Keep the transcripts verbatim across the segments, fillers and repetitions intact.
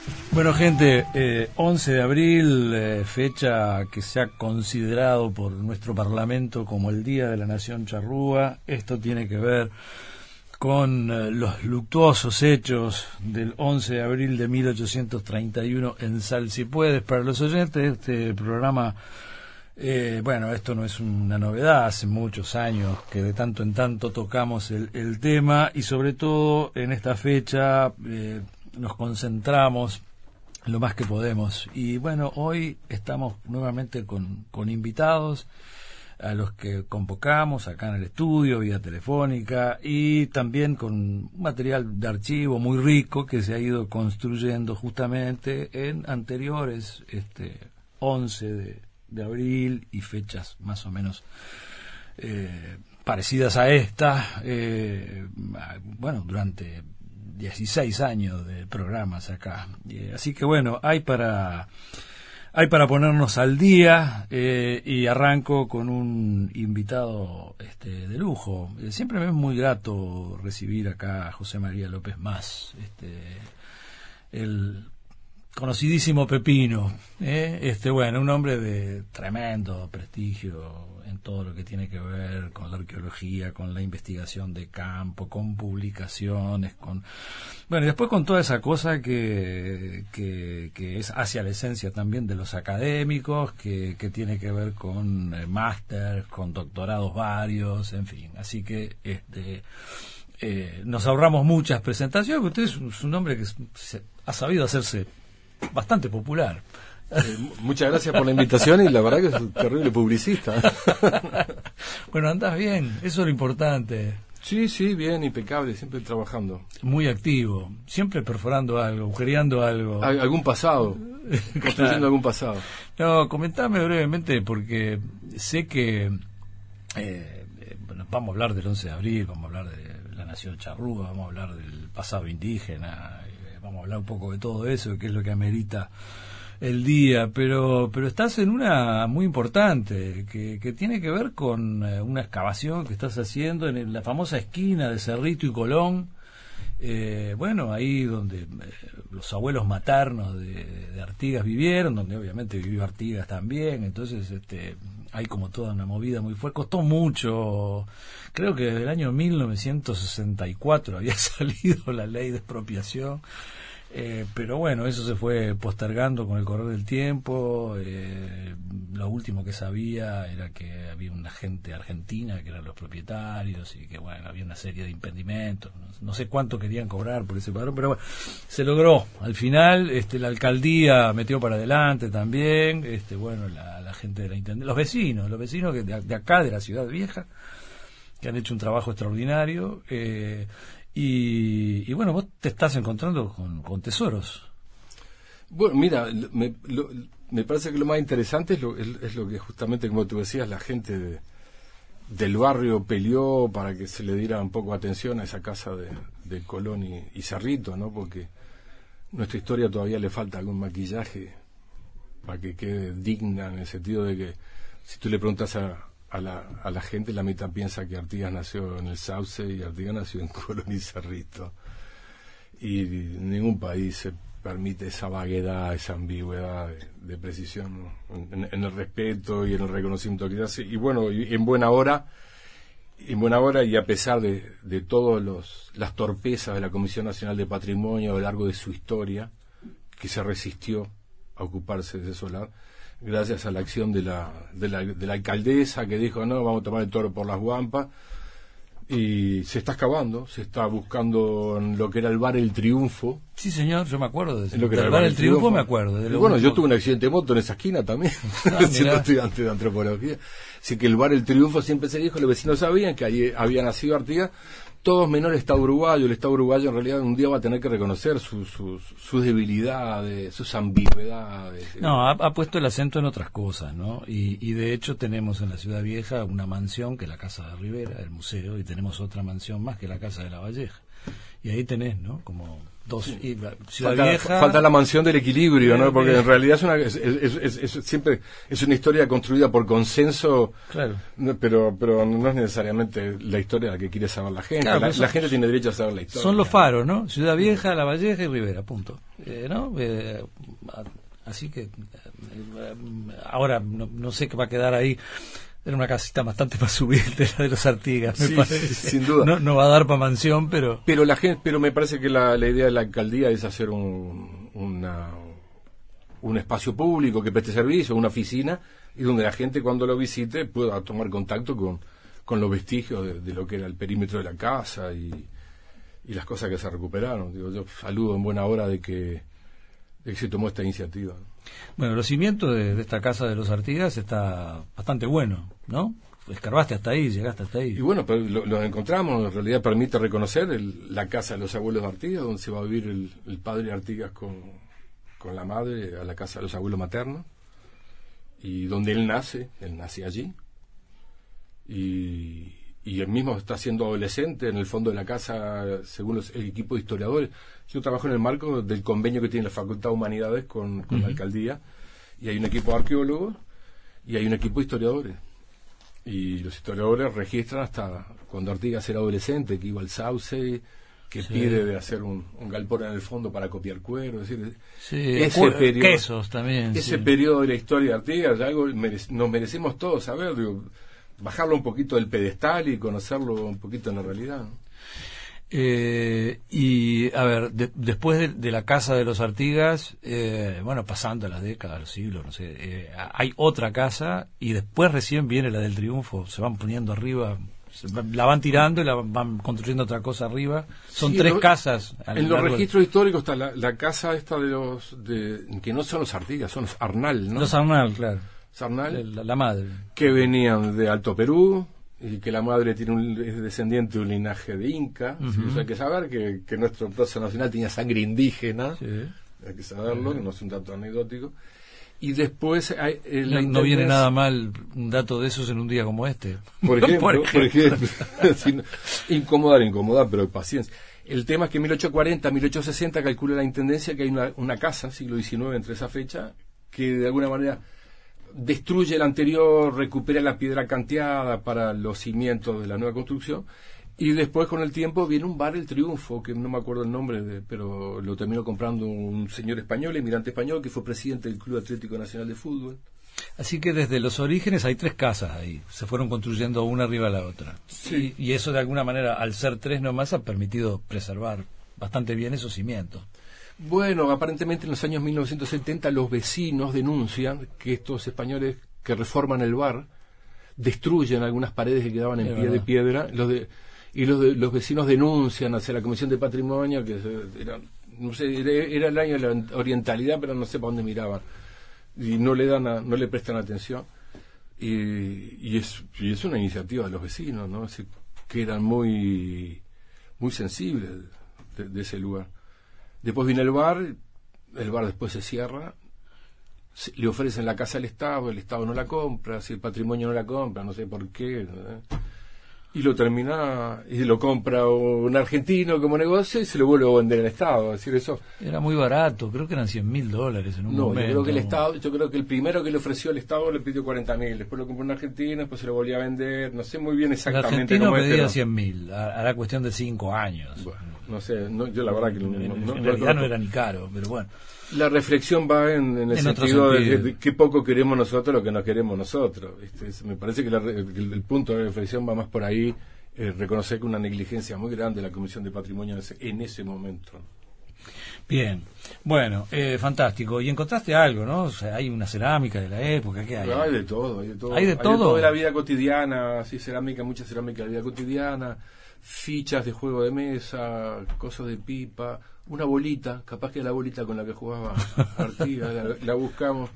Bueno, gente, eh, once de abril, eh, fecha que se ha considerado por nuestro Parlamento como el Día de la Nación Charrúa. Esto tiene que ver con eh, los luctuosos hechos del once de abril de mil ochocientos treinta y uno en Salsipuedes. Para los oyentes de este programa, eh, bueno, esto no es una novedad, hace muchos años que de tanto en tanto tocamos el, el tema, y sobre todo en esta fecha eh, nos concentramos lo más que podemos. Y bueno, hoy estamos nuevamente con, con invitados a los que convocamos acá en el estudio, vía telefónica, y también con un material de archivo muy rico que se ha ido construyendo justamente en anteriores este once de, de abril y fechas más o menos eh, parecidas a esta, eh, bueno, durante dieciséis años de programas acá. Eh, así que bueno, hay para hay para ponernos al día, eh, y arranco con un invitado este, de lujo. Eh, siempre me es muy grato recibir acá a José María López Mas, este, el conocidísimo Pepino, ¿eh? este bueno, un hombre de tremendo prestigio en todo lo que tiene que ver con la arqueología, con la investigación de campo, con publicaciones, con bueno, y después con toda esa cosa que, que, que es hacia la esencia también de los académicos, que, que tiene que ver con eh, máster, con doctorados varios, en fin. Así que este eh, nos ahorramos muchas presentaciones, porque usted es un, es un hombre que se, ha sabido hacerse bastante popular. Eh, muchas gracias por la invitación, y la verdad que es un terrible publicista. Bueno, andás bien, eso es lo importante. Sí, sí, bien, impecable, siempre trabajando. Muy activo, siempre perforando algo, agujereando algo. Al, algún pasado, construyendo claro. algún pasado. No, comentame brevemente, porque sé que eh, bueno, vamos a hablar del once de abril, vamos a hablar de la Nación Charrúa, vamos a hablar del pasado indígena, eh, vamos a hablar un poco de todo eso, que es lo que amerita el día, pero pero estás en una muy importante que, que tiene que ver con eh, una excavación que estás haciendo en la famosa esquina de Cerrito y Colón, eh, bueno, ahí donde eh, los abuelos maternos de, de Artigas vivieron, donde obviamente vivió Artigas también. Entonces este hay como toda una movida muy fuerte, costó mucho, creo que desde el año mil novecientos sesenta y cuatro había salido la ley de expropiación. Eh, pero bueno, eso se fue postergando con el correr del tiempo. Eh, lo último que sabía era que había una gente argentina que eran los propietarios, y que bueno, había una serie de impedimentos. No, no sé cuánto querían cobrar por ese padrón, pero bueno, se logró. Al final, este, la alcaldía metió para adelante también, este, bueno, la, la gente de la intendencia, los vecinos, los vecinos que de, de acá, de la Ciudad Vieja, que han hecho un trabajo extraordinario. Eh, Y, y bueno, vos te estás encontrando con, con tesoros. Bueno, mira, me, lo, me parece que lo más interesante es lo, es, es lo que justamente, como tú decías, la gente de, del barrio peleó para que se le diera un poco de atención a esa casa de, de Colón y, y Cerrito, ¿no? Porque nuestra historia todavía le falta algún maquillaje para que quede digna, en el sentido de que si tú le preguntas a A la, a la gente, la mitad piensa que Artigas nació en el Sauce y Artigas nació en Colón y Cerrito. Y ningún país se permite esa vaguedad, esa ambigüedad de, de precisión, ¿no? en, en el respeto y en el reconocimiento que hace. Y bueno, y en buena hora, en buena hora y a pesar de, de todas las torpezas de la Comisión Nacional de Patrimonio a lo largo de su historia, que se resistió a ocuparse de ese solar, gracias a la acción de la, de la de la alcaldesa, que dijo no, vamos a tomar el toro por las guampas, y se está excavando, se está buscando en lo que era el bar El Triunfo. Sí, señor, yo me acuerdo de eso. Lo que del era el bar bar El Triunfo, Triunfo me acuerdo. De y bueno, yo tuve un accidente de moto en esa esquina también, ah, siendo estudiante de antropología. Así que el bar El Triunfo siempre se dijo, los vecinos sabían que allí había nacido Artigas, todos menor el Estado uruguayo. El Estado uruguayo en realidad un día va a tener que reconocer sus sus, sus debilidades, sus ambigüedades. No, ha, ha puesto el acento en otras cosas, ¿no? Y, y de hecho tenemos en la Ciudad Vieja una mansión que es la Casa de Rivera, el museo, y tenemos otra mansión más que la Casa de la Valleja. Y ahí tenés, ¿no? Como dos sí. y, Ciudad falta, Vieja. Falta la mansión del equilibrio, ¿no? Porque eh, en realidad es una es, es, es, es siempre es una historia construida por consenso, claro. no, pero pero no es necesariamente la historia la que quiere saber la gente. Claro, la, son, la gente tiene derecho a saber la historia. Son los faros, ¿no? Ciudad Vieja, La Valleja y Rivera, punto. Eh, ¿no? Eh, así que eh, ahora no, no sé qué va a quedar ahí. Era una casita bastante más humilde la de los Artigas, me sí, parece. Sí, sin duda. No, no va a dar para mansión, pero... Pero la gente, pero me parece que la, la idea de la alcaldía es hacer un, una, un espacio público que preste servicio, una oficina, y donde la gente cuando lo visite pueda tomar contacto con, con los vestigios de, de lo que era el perímetro de la casa y, y las cosas que se recuperaron. Digo, yo saludo en buena hora de que, de que se tomó esta iniciativa. Bueno, los cimientos de, de esta casa de los Artigas está bastante bueno, ¿no? Escarbaste hasta ahí, llegaste hasta ahí. Y bueno, pero lo, lo encontramos, en realidad permite reconocer el, la casa de los abuelos Artigas, donde se va a vivir el, el padre Artigas con, con la madre a la casa de los abuelos maternos, y donde él nace, él nace allí, y, y él mismo está siendo adolescente en el fondo de la casa, según los, el equipo de historiadores. Yo trabajo en el marco del convenio que tiene la Facultad de Humanidades con, con uh-huh. la alcaldía, y hay un equipo de arqueólogos y hay un equipo de historiadores. Y los historiadores registran hasta cuando Artigas era adolescente, que iba al Sauce, que sí. pide de hacer un, un galpón en el fondo para copiar cuero, es decir, sí, ese cu- periodo, quesos también. Ese sí. periodo de la historia de Artigas, algo merece, nos merecemos todos saber, digo, bajarlo un poquito del pedestal y conocerlo un poquito en la realidad, ¿no? Eh, y a ver, de, después de, de la casa de los Artigas, eh, bueno, pasando las décadas, los siglos, no sé, eh, hay otra casa y después recién viene la del Triunfo, se van poniendo arriba, se, la van tirando y la van construyendo otra cosa arriba. Son sí, tres lo, casas. En los registros de... históricos está la, la casa esta de los, de, que no son los Artigas, son los Arnal, ¿no? Los Arnal, claro. Arnal, la, la madre. Que venían de Alto Perú, y que la madre tiene un, es descendiente de un linaje de Inca. Uh-huh. ¿Sí? O sea, hay que saber que, que nuestro plazo nacional tenía sangre indígena, sí. Hay que saberlo, uh-huh. que no es un dato anecdótico. Y después hay, eh, no, no viene nada mal un dato de esos en un día como este. Por ejemplo, por ejemplo. Por ejemplo incomodar, incomodar, pero paciencia. El tema es que en mil ochocientos cuarenta, mil ochocientos sesenta calcula la intendencia que hay una, una casa, siglo diecinueve, entre esa fecha, que de alguna manera destruye el anterior, recupera la piedra canteada para los cimientos de la nueva construcción, y después con el tiempo viene un bar El Triunfo, que no me acuerdo el nombre, de, pero lo terminó comprando un señor español, emigrante español, que fue presidente del Club Atlético Nacional de Fútbol. Así que desde los orígenes hay tres casas ahí, se fueron construyendo una arriba de la otra. Sí. Y, y eso de alguna manera, al ser tres nomás, ha permitido preservar bastante bien esos cimientos. Bueno, aparentemente en los años mil novecientos setenta los vecinos denuncian que estos españoles que reforman el bar destruyen algunas paredes que quedaban en es pie verdad. de piedra, los de, y los, de, los vecinos denuncian hacia la Comisión de Patrimonio, que era, no sé, era el año de la orientalidad, pero no sé para dónde miraban, y no le dan a, no le prestan atención, y, y, es, y es una iniciativa de los vecinos, ¿no? Así, que eran muy, muy sensibles de, de ese lugar. Después viene el bar, el bar después se cierra, se, le ofrecen la casa al Estado, el Estado no la compra, si el patrimonio no la compra, no sé por qué, ¿eh? Y lo termina, y lo compra un argentino como negocio y se lo vuelve a vender al Estado, es decir, eso... Era muy barato, creo que eran cien mil dólares en un no, momento. No, yo creo que el Estado, yo creo que el primero que le ofreció el Estado le pidió cuarenta mil, después lo compró un argentino, después se lo volvía a vender, no sé muy bien exactamente cómo es. El argentino pedía es, cien mil, hará cuestión de cinco años. Bueno, no sé, no, yo la verdad que... En, no, en, no, en realidad no, no era ni caro, pero bueno. La reflexión va en, en el en sentido, sentido. De, de qué poco queremos nosotros lo que no queremos nosotros. Este, es, me parece que, la, que el, el punto de reflexión va más por ahí, eh, reconocer que una negligencia muy grande de la Comisión de Patrimonio en ese, en ese momento. Bien, bueno, eh, fantástico. Y encontraste algo, ¿no? O sea, hay una cerámica de la época, ¿qué hay? Pero hay de todo, hay de todo. Hay de hay todo. De todo de la vida cotidiana, sí, cerámica, mucha cerámica de la vida cotidiana, fichas de juego de mesa, cosas de pipa, una bolita, capaz que la bolita con la que jugaba Artigas, la, la buscamos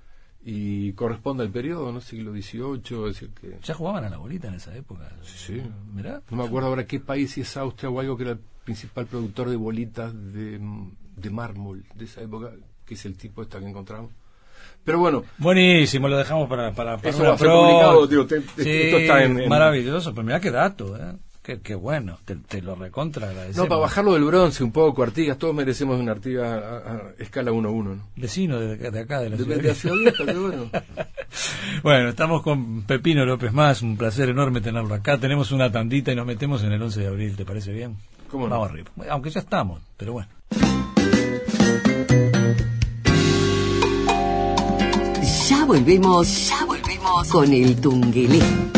y corresponde al periodo, ¿no? Siglo dieciocho, es decir que... ¿Ya jugaban a la bolita en esa época? Sí. ¿Mirá? No me acuerdo ahora qué país, si es Austria o algo, que era el principal productor de bolitas de, de mármol de esa época, que es el tipo esta que encontramos. Pero bueno. Buenísimo, lo dejamos para, para, para eso una va a ser pro. publicado, tío, te, sí, esto está en, en... maravilloso, pero mirá qué dato, ¿eh? Qué, qué bueno, te, te lo recontra agradecemos. No, para bajarlo del bronce un poco, Artigas, todos merecemos una Artigas a, a, a escala uno a uno, ¿no? Vecino de, de acá, de la de, ciudad. De la ciudad vieja, qué bueno. Bueno, estamos con Pepino López Más, un placer enorme tenerlo acá. Tenemos una tandita y nos metemos en el once de abril, ¿te parece bien? ¿Cómo no? Vamos arriba, aunque ya estamos, pero bueno. Ya volvemos, ya volvemos con el Tungelé.